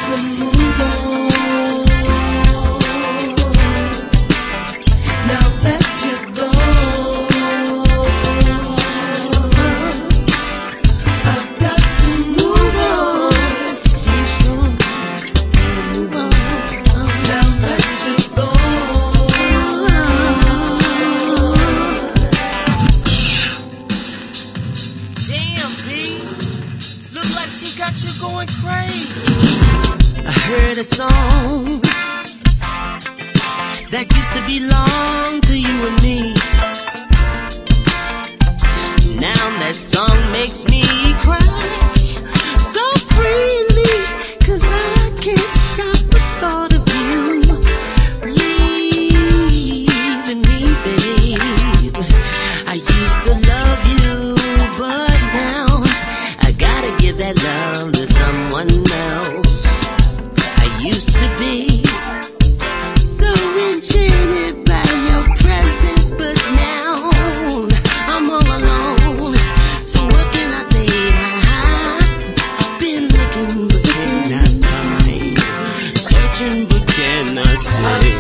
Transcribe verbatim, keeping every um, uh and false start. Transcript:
to move on. Now that you're gone, I've got to move on. Be strong, move on. Now that you're gone. Damn, B, look like she got you going crazy. I heard a song that used to belong to you and me. Now that song makes me cry so freely, 'cause I can't stop the thought of you leaving me, babe. I used to love you, but now I gotta give that love to someone else. I used to be so enchanted by your presence, but now I'm all alone. So what can I say? I've been looking but cannot find, searching but cannot say.